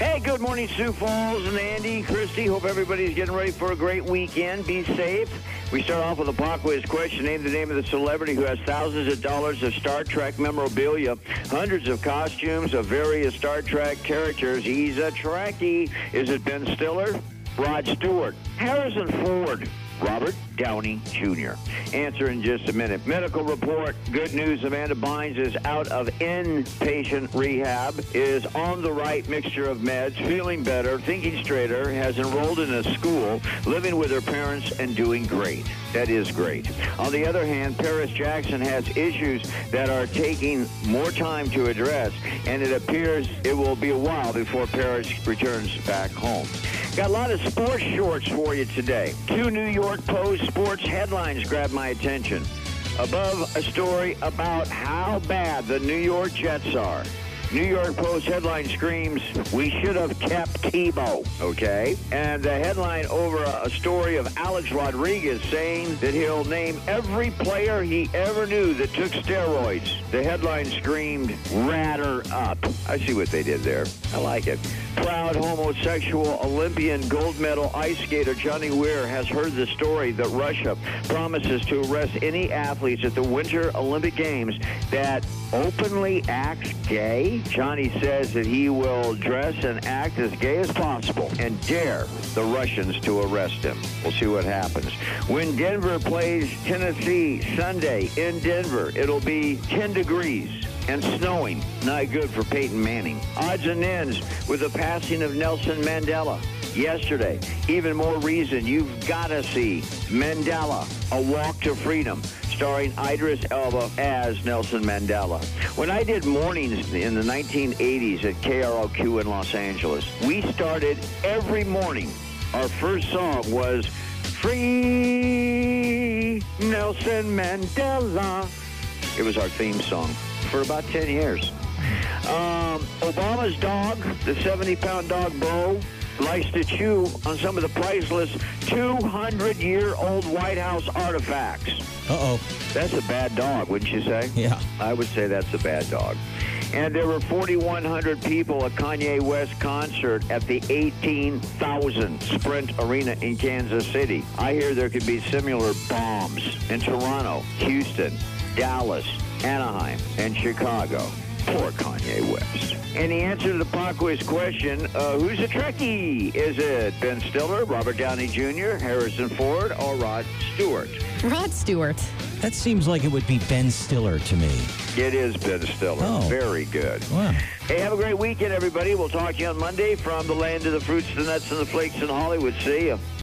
Hey, good morning, Sioux Falls and Andy, Christy. Hope everybody's getting ready for a great weekend. Be safe. We start off with a pop quiz question. Name the name of the celebrity who has thousands of dollars of Star Trek memorabilia, hundreds of costumes of various Star Trek characters. He's a Trekkie. Is it Ben Stiller? Rod Stewart? Harrison Ford? Robert Downey Jr. Answer in just a minute. Medical report. Good news. Amanda Bynes is out of inpatient rehab, is on the right mixture of meds, feeling better, thinking straighter, has enrolled in a school, living with her parents, and doing great. That is great. On the other hand, Paris Jackson has issues that are taking more time to address, and it appears it will be a while before Paris returns back home. Got a lot of sports shorts for you today. 2 New York Post sports headlines grabbed my attention. Above, a story about how bad the New York Jets are. New York Post headline screams, "We should have kept Tebow," okay? And the headline over a story of Alex Rodriguez saying that he'll name every player he ever knew that took steroids. The headline screamed, "Ratter up." I see what they did there. I like it. Proud homosexual Olympian gold medal ice skater Johnny Weir has heard the story that Russia promises to arrest any athletes at the Winter Olympic Games that openly acts gay. Johnny says that he will dress and act as gay as possible and dare the Russians to arrest him. We'll see what happens. When Denver plays Tennessee Sunday in Denver, it'll be 10 degrees and snowing. Not good for Peyton Manning. Odds and ends with the passing of Nelson Mandela yesterday. Even more reason you've got to see Mandela, A Walk to Freedom, starring Idris Elba as Nelson Mandela. When I did mornings in the 1980s at KROQ in Los Angeles, we started every morning. Our first song was "Free Nelson Mandela." It was our theme song for about 10 years. Obama's dog, the 70-pound dog Bo, likes to chew on some of the priceless 200-year-old White House artifacts. Uh-oh. That's a bad dog, wouldn't you say? Yeah. I would say that's a bad dog. And there were 4,100 people at Kanye West concert at the 18,000 Sprint Arena in Kansas City. I hear there could be similar bombs in Toronto, Houston, Dallas, Anaheim, and Chicago. Poor Kanye West. And the answer to the pop quiz question, who's a Trekkie? Is it Ben Stiller, Robert Downey Jr., Harrison Ford, or Rod Stewart? Rod Stewart. That seems like it would be Ben Stiller to me. It is Ben Stiller. Oh. Very good. Wow. Hey, have a great weekend, everybody. We'll talk to you on Monday from the land of the fruits, the nuts, and the flakes in Hollywood. See ya.